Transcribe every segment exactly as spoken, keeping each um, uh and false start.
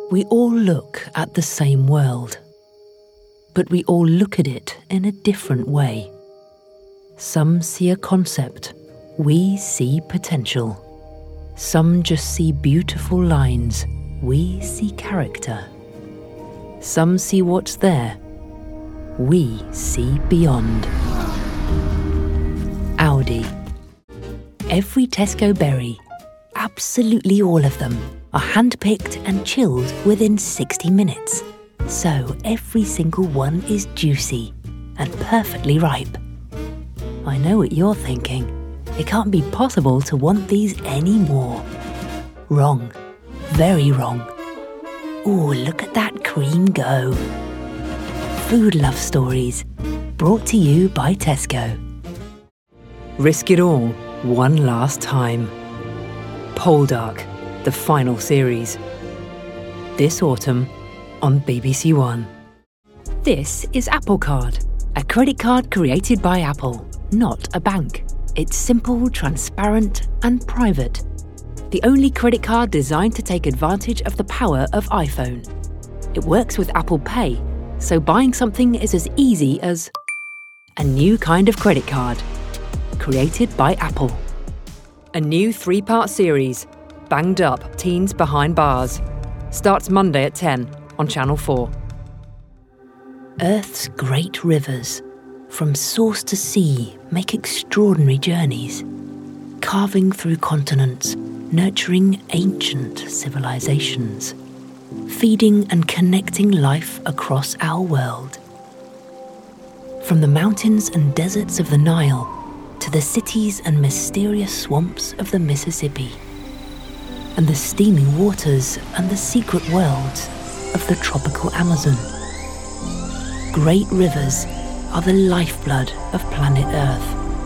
We all look at the same world, but we all look at it in a different way. Some see a concept, we see potential. Some just see beautiful lines, we see character. Some see what's there, we see beyond. Aldi. Every Tesco berry, absolutely all of them, are hand-picked and chilled within sixty minutes. So every single one is juicy and perfectly ripe. I know what you're thinking. It can't be possible to want these anymore. Wrong. Very wrong. Ooh, look at that cream go. Food love stories, brought to you by Tesco. Risk it all, one last time. Poldark, the final series. This autumn on B B C One. This is Apple Card, a credit card created by Apple, not a bank. It's simple, transparent, and private. The only credit card designed to take advantage of the power of iPhone. It works with Apple Pay, so buying something is as easy as a new kind of credit card. Created by Apple. A new three-part series, Banged Up Teens Behind Bars, starts Monday at ten on Channel four. Earth's great rivers, from source to sea, make extraordinary journeys, carving through continents, nurturing ancient civilizations, feeding and connecting life across our world. From the mountains and deserts of the Nile to the cities and mysterious swamps of the Mississippi, and the steaming waters and the secret worlds of the tropical Amazon. Great rivers are the lifeblood of planet Earth.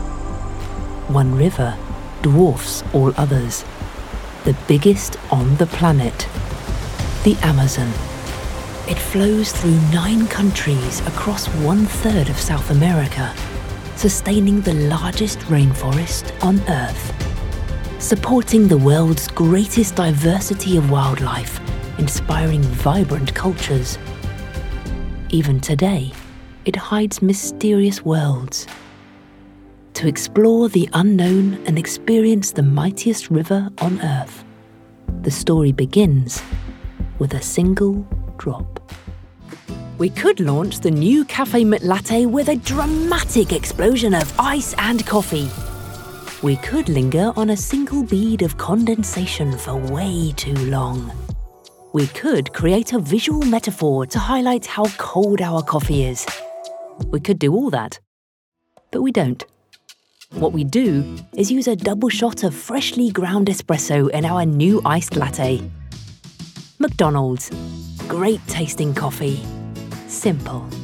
One river dwarfs all others, the biggest on the planet, the Amazon. It flows through nine countries across one-third of South America, sustaining the largest rainforest on Earth, supporting the world's greatest diversity of wildlife, inspiring vibrant cultures. Even today, it hides mysterious worlds. To explore the unknown and experience the mightiest river on Earth, the story begins with a single drop. We could launch the new Cafe Mut Latte with a dramatic explosion of ice and coffee. We could linger on a single bead of condensation for way too long. We could create a visual metaphor to highlight how cold our coffee is. We could do all that, but we don't. What we do is use a double shot of freshly ground espresso in our new iced latte. McDonald's. Great tasting coffee. Simple.